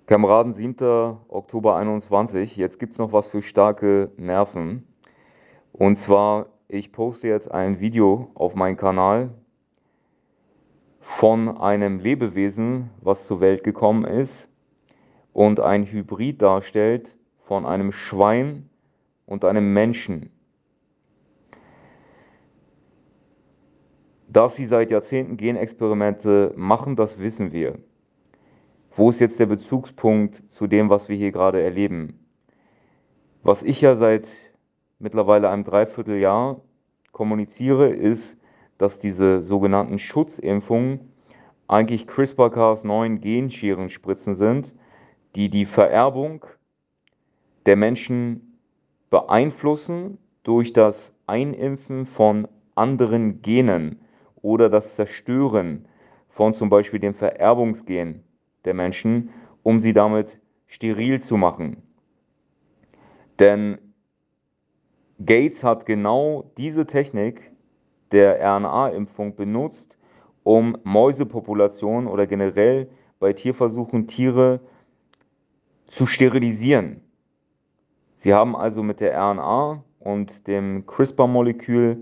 Kameraden, 7. Oktober 21. Jetzt gibt's noch was für starke Nerven. Und zwar, ich poste jetzt ein Video auf meinen Kanal von einem Lebewesen, was zur Welt gekommen ist und ein Hybrid darstellt von einem Schwein und einem Menschen. Dass sie seit Jahrzehnten Genexperimente machen, das wissen wir. Wo ist jetzt der Bezugspunkt zu dem, was wir hier gerade erleben? Was ich ja seit mittlerweile einem Dreivierteljahr kommuniziere, ist, dass diese sogenannten Schutzimpfungen eigentlich CRISPR-Cas9 Genschirenspritzen sind, die die Vererbung der Menschen beeinflussen durch das Einimpfen von anderen Genen oder das Zerstören von zum Beispiel dem Vererbungsgen der Menschen, um sie damit steril zu machen. Denn Gates hat genau diese Technik der RNA-Impfung benutzt, um Mäusepopulationen oder generell bei Tierversuchen Tiere zu sterilisieren. Sie haben also mit der RNA und dem CRISPR-Molekül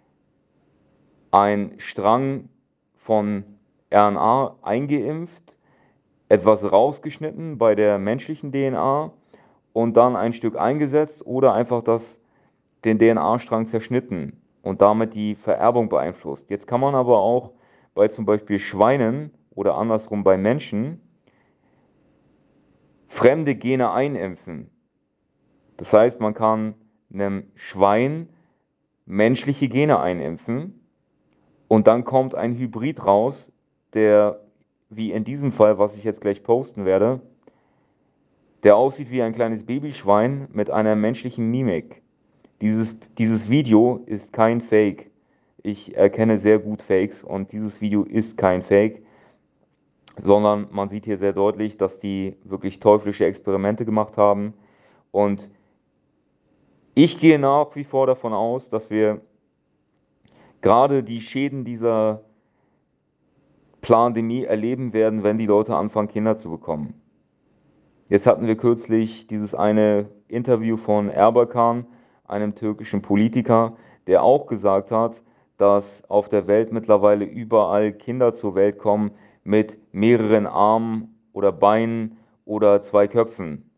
einen Strang von RNA eingeimpft, etwas rausgeschnitten bei der menschlichen DNA und dann ein Stück eingesetzt oder einfach den DNA-Strang zerschnitten und damit die Vererbung beeinflusst. Jetzt kann man aber auch bei zum Beispiel Schweinen oder andersrum bei Menschen fremde Gene einimpfen. Das heißt, man kann einem Schwein menschliche Gene einimpfen und dann kommt ein Hybrid raus, der, wie in diesem Fall, was ich jetzt gleich posten werde, der aussieht wie ein kleines Babyschwein mit einer menschlichen Mimik. Dieses Video ist kein Fake. Ich erkenne sehr gut Fakes und dieses Video ist kein Fake, sondern man sieht hier sehr deutlich, dass die wirklich teuflische Experimente gemacht haben. Und ich gehe nach wie vor davon aus, dass wir gerade die Schäden dieser Plandemie erleben werden, wenn die Leute anfangen, Kinder zu bekommen. Jetzt hatten wir kürzlich dieses eine Interview von Erbakan, einem türkischen Politiker, der auch gesagt hat, dass auf der Welt mittlerweile überall Kinder zur Welt kommen mit mehreren Armen oder Beinen oder 2 Köpfen.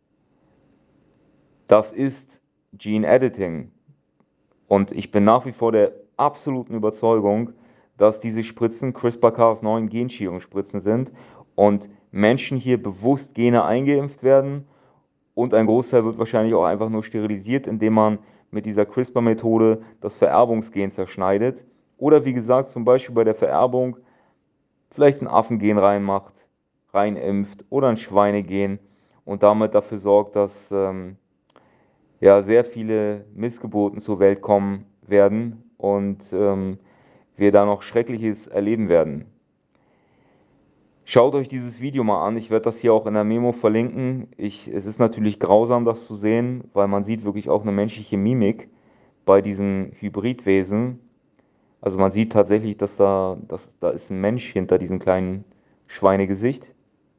Das ist Gene Editing. Und ich bin nach wie vor der absoluten Überzeugung, dass diese Spritzen CRISPR-Cas9 Genschirenspritzen sind und Menschen hier bewusst Gene eingeimpft werden und ein Großteil wird wahrscheinlich auch einfach nur sterilisiert, indem man mit dieser CRISPR-Methode das Vererbungsgen zerschneidet. Oder wie gesagt, zum Beispiel bei der Vererbung vielleicht ein Affengen reinmacht, reinimpft oder ein Schweinegen und damit dafür sorgt, dass ja, sehr viele Missgeburten zur Welt kommen werden und wir da noch Schreckliches erleben werden. Schaut euch dieses Video mal an. Ich werde das hier auch in der Memo verlinken. Es ist natürlich grausam, das zu sehen, weil man sieht wirklich auch eine menschliche Mimik bei diesem Hybridwesen. Also man sieht tatsächlich, da ist ein Mensch hinter diesem kleinen Schweinegesicht.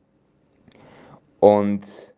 Und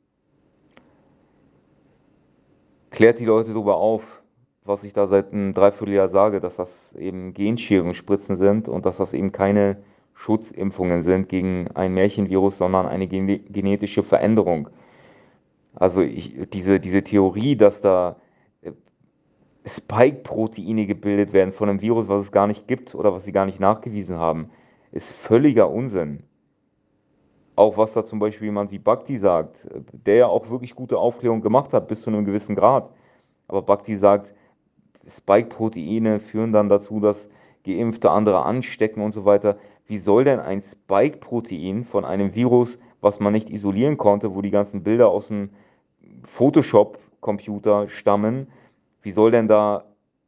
klärt die Leute darüber auf, was ich da seit einem Dreivierteljahr sage, dass das eben Genschirenspritzen sind und dass das eben keine Schutzimpfungen sind gegen ein Märchenvirus, sondern eine genetische Veränderung. Also diese Theorie, dass da äh, Spike-Proteine gebildet werden von einem Virus, was es gar nicht gibt oder was sie gar nicht nachgewiesen haben, ist völliger Unsinn. Auch was da zum Beispiel jemand wie Bhakti sagt, der ja auch wirklich gute Aufklärung gemacht hat bis zu einem gewissen Grad. Aber Bhakti sagt, Spike-Proteine führen dann dazu, dass Geimpfte andere anstecken und so weiter. Wie soll denn ein Spike-Protein von einem Virus, was man nicht isolieren konnte, wo die ganzen Bilder aus dem Photoshop-Computer stammen, wie soll denn da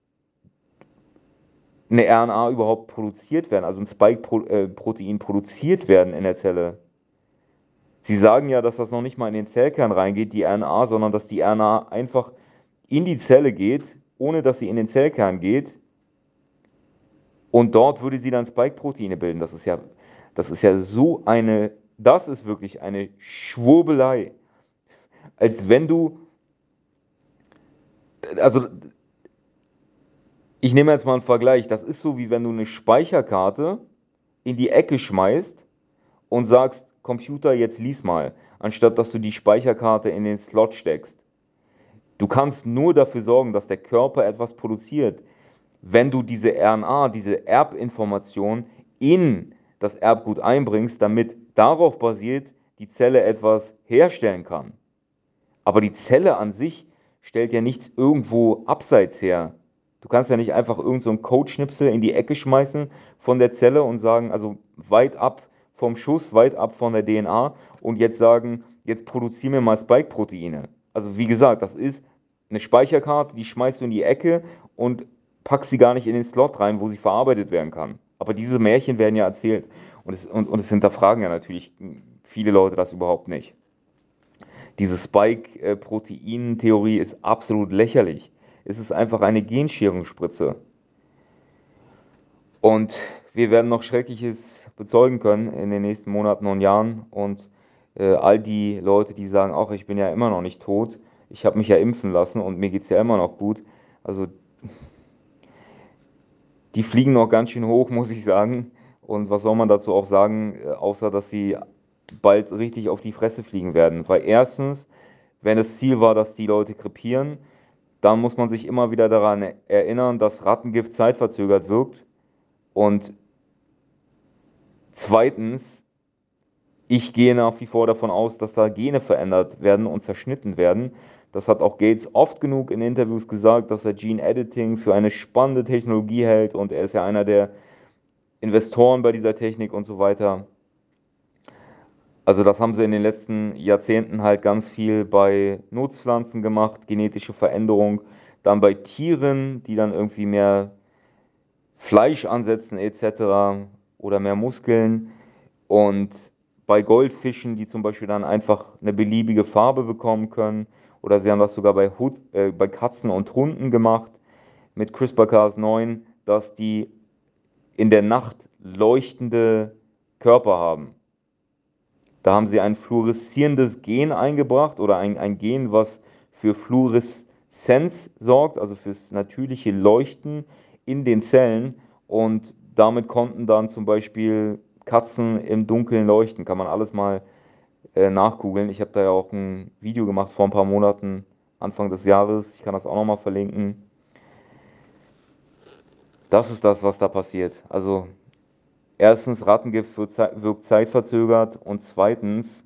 eine RNA überhaupt produziert werden, also ein Spike-Protein produziert werden in der Zelle? Sie sagen ja, dass das noch nicht mal in den Zellkern reingeht, die RNA, sondern dass die RNA einfach in die Zelle geht, ohne dass sie in den Zellkern geht. Und dort würde sie dann Spike-Proteine bilden. Das ist ja so eine Das ist wirklich eine Schwurbelei. Als wenn du, also ich nehme jetzt mal einen Vergleich. Das ist so, wie wenn du eine Speicherkarte in die Ecke schmeißt und sagst, Computer, jetzt lies mal, anstatt dass du die Speicherkarte in den Slot steckst. Du kannst nur dafür sorgen, dass der Körper etwas produziert, wenn du diese RNA, diese Erbinformation in das Erbgut einbringst, damit darauf basiert die Zelle etwas herstellen kann. Aber die Zelle an sich stellt ja nichts irgendwo abseits her. Du kannst ja nicht einfach irgend so einen Codeschnipsel in die Ecke schmeißen von der Zelle und sagen, also weit ab vom Schuss, weit ab von der DNA und jetzt sagen, jetzt produziere mir mal Spike-Proteine. Also wie gesagt, das ist eine Speicherkarte, die schmeißt du in die Ecke und packst sie gar nicht in den Slot rein, wo sie verarbeitet werden kann. Aber diese Märchen werden ja erzählt und es hinterfragen ja natürlich viele Leute das überhaupt nicht. Diese Spike-Protein-Theorie ist absolut lächerlich. Es ist einfach eine Genscherungsspritze. Und wir werden noch Schreckliches bezeugen können in den nächsten Monaten und Jahren. Und all die Leute, die sagen, ach, ich bin ja immer noch nicht tot, ich habe mich ja impfen lassen und mir geht es ja immer noch gut. Also die fliegen noch ganz schön hoch, muss ich sagen. Und was soll man dazu auch sagen, außer dass sie bald richtig auf die Fresse fliegen werden. Weil erstens, wenn das Ziel war, dass die Leute krepieren, dann muss man sich immer wieder daran erinnern, dass Rattengift zeitverzögert wirkt. Und zweitens, ich gehe nach wie vor davon aus, dass da Gene verändert werden und zerschnitten werden. Das hat auch Gates oft genug in Interviews gesagt, dass er Gene Editing für eine spannende Technologie hält und er ist ja einer der Investoren bei dieser Technik und so weiter. Also das haben sie in den letzten Jahrzehnten halt ganz viel bei Nutzpflanzen gemacht, genetische Veränderung, dann bei Tieren, die dann irgendwie mehr Fleisch ansetzen etc. oder mehr Muskeln und bei Goldfischen, die zum Beispiel dann einfach eine beliebige Farbe bekommen können oder sie haben das sogar bei Katzen und Hunden gemacht mit CRISPR-Cas9, dass die in der Nacht leuchtende Körper haben. Da haben sie ein fluoreszierendes Gen eingebracht oder ein Gen, was für Fluoreszenz sorgt, also fürs natürliche Leuchten in den Zellen. Und damit konnten dann zum Beispiel Katzen im Dunkeln leuchten. Kann man alles mal nachgoogeln. Ich habe da ja auch ein Video gemacht vor ein paar Monaten, Anfang des Jahres. Ich kann das auch nochmal verlinken. Das ist das, was da passiert. Also erstens, Rattengift wirkt zeitverzögert und zweitens,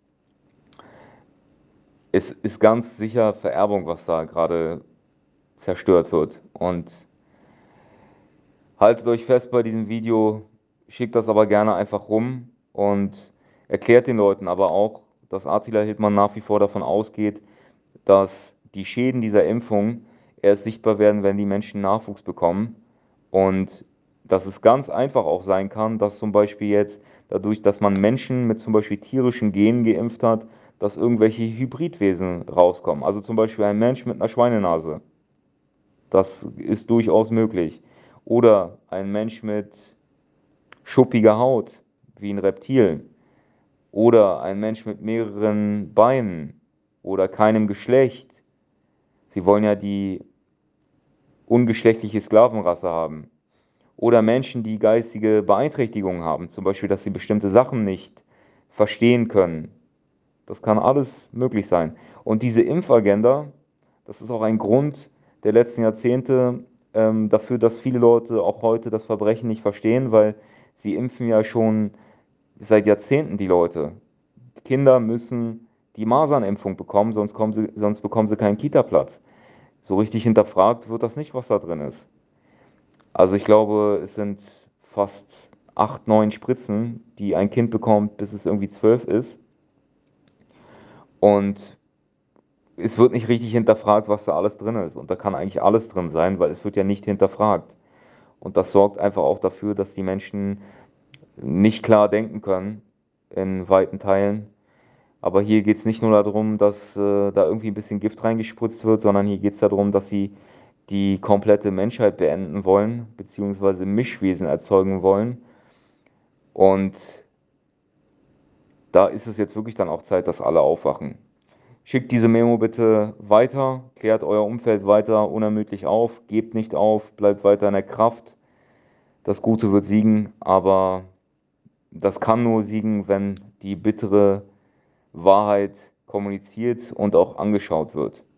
es ist ganz sicher Vererbung, was da gerade zerstört wird. Und haltet euch fest bei diesem Video, schickt das aber gerne einfach rum und erklärt den Leuten aber auch, dass Attila Hildmann nach wie vor davon ausgeht, dass die Schäden dieser Impfung erst sichtbar werden, wenn die Menschen Nachwuchs bekommen. Und dass es ganz einfach auch sein kann, dass zum Beispiel jetzt dadurch, dass man Menschen mit zum Beispiel tierischen Genen geimpft hat, dass irgendwelche Hybridwesen rauskommen. Also zum Beispiel ein Mensch mit einer Schweinenase. Das ist durchaus möglich. Oder ein Mensch mit schuppiger Haut, wie ein Reptil. Oder ein Mensch mit mehreren Beinen oder keinem Geschlecht. Sie wollen ja die ungeschlechtliche Sklavenrasse haben. Oder Menschen, die geistige Beeinträchtigungen haben, zum Beispiel, dass sie bestimmte Sachen nicht verstehen können. Das kann alles möglich sein. Und diese Impfagenda, das ist auch ein Grund der letzten Jahrzehnte dafür, dass viele Leute auch heute das Verbrechen nicht verstehen, weil sie impfen ja schon seit Jahrzehnten die Leute. Kinder müssen die Masernimpfung bekommen, sonst bekommen sie keinen Kita-Platz. So richtig hinterfragt wird das nicht, was da drin ist. Also ich glaube, es sind fast 8, 9 Spritzen, die ein Kind bekommt, bis es irgendwie 12 ist. Und es wird nicht richtig hinterfragt, was da alles drin ist. Und da kann eigentlich alles drin sein, weil es wird ja nicht hinterfragt. Und das sorgt einfach auch dafür, dass die Menschen nicht klar denken können in weiten Teilen. Aber hier geht es nicht nur darum, dass da irgendwie ein bisschen Gift reingespritzt wird, sondern hier geht es darum, dass sie die komplette Menschheit beenden wollen, beziehungsweise Mischwesen erzeugen wollen. Und da ist es jetzt wirklich dann auch Zeit, dass alle aufwachen. Schickt diese Memo bitte weiter, klärt euer Umfeld weiter unermüdlich auf, gebt nicht auf, bleibt weiter in der Kraft. Das Gute wird siegen, aber das kann nur siegen, wenn die bittere Wahrheit kommuniziert und auch angeschaut wird.